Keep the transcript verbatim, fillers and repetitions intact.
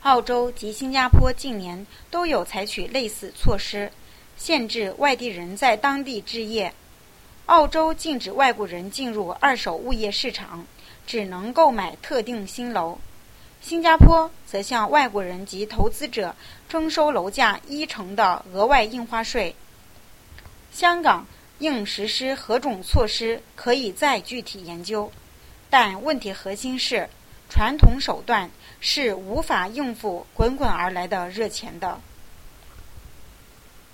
澳洲及新加坡近年都有采取类似措施，限制外地人在当地置业。澳洲禁止外国人进入二手物业市场，只能购买特定新楼。新加坡则向外国人及投资者征收楼价一成的额外印花税。香港应实施何种措施可以再具体研究，但问题核心是传统手段是无法应付滚滚而来的热钱的。